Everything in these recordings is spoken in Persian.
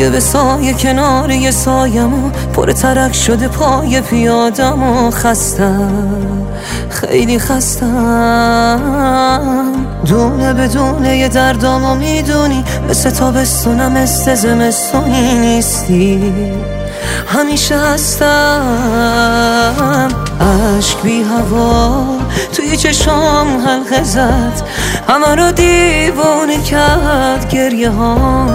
سایه به سایه کنار یه سایم و پر ترک شده پای پیادم و خستم، خیلی خستم. دونه به دونه یه دردامو میدونی، مثل تابستونم مثل زمستونی نیستی، همیشه هستم. عشق بی هوا توی چشام حلقه زد، همه رو دیوونه کرد گریه ها.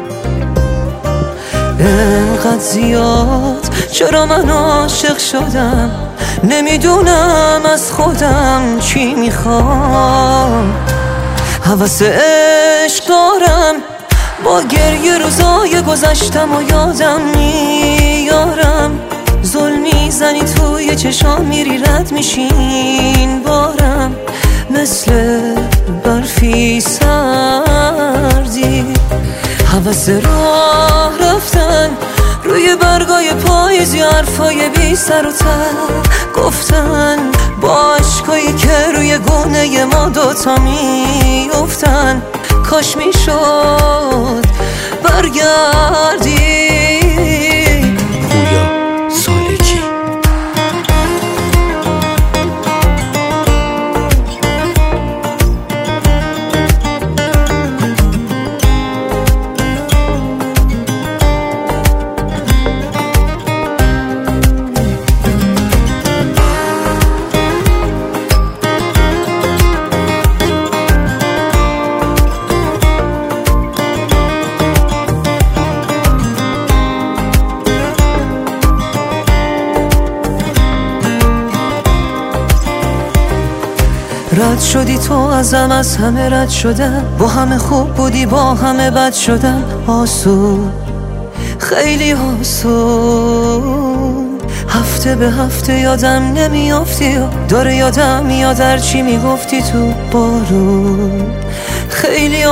انقدر زیاد چرا من عاشق شدم، نمیدونم از خودم چی میخوام. هوس عشق دارم، با گریه روزای گذشتم و یادم میارم. ظلم میزنی توی چشام، میری رد میشین بارم، مثل برفی سردی. هوس راه رفتن روی برگای پاییزی، حرفای بی سر و ته گفتن، با عشقایی که روی گونه ما دوتا میافتن. کاش میشد برگردی. رد شدی تو ازم، از همه رد شدم، با همه خوب بودی با همه بد شدم. آسون، خیلی آسون. هفته به هفته یادم نمیافتی، داره یادم میاد هرچی میگفتی تو بارون. خیلی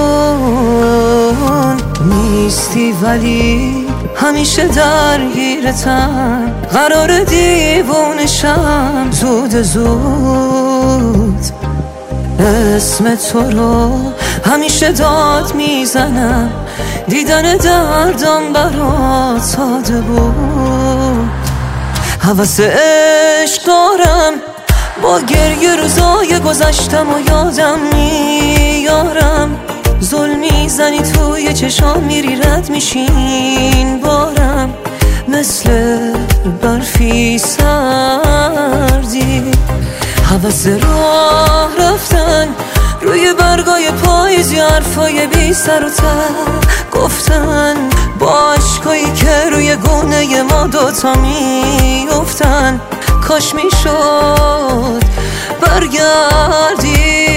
آسون نیستی ولی همیشه درگیرتم، قرار دیوونشم زود زود. اسم تو رو همیشه داد میزنم، دیدن دردم برات ساده بود. هوس عشق دارم، با گریه روزای گذشتم و یادم میارم. ظلم میزنی توی چشام، میری رد میشین بارم، مثل برفی سردی. هوس راه رفتن روی برگای پاییزی، حرفای بی سر و ته گفتن، با عشقایی که روی گونه ما دوتا میافتن. کاش میشد برگردی.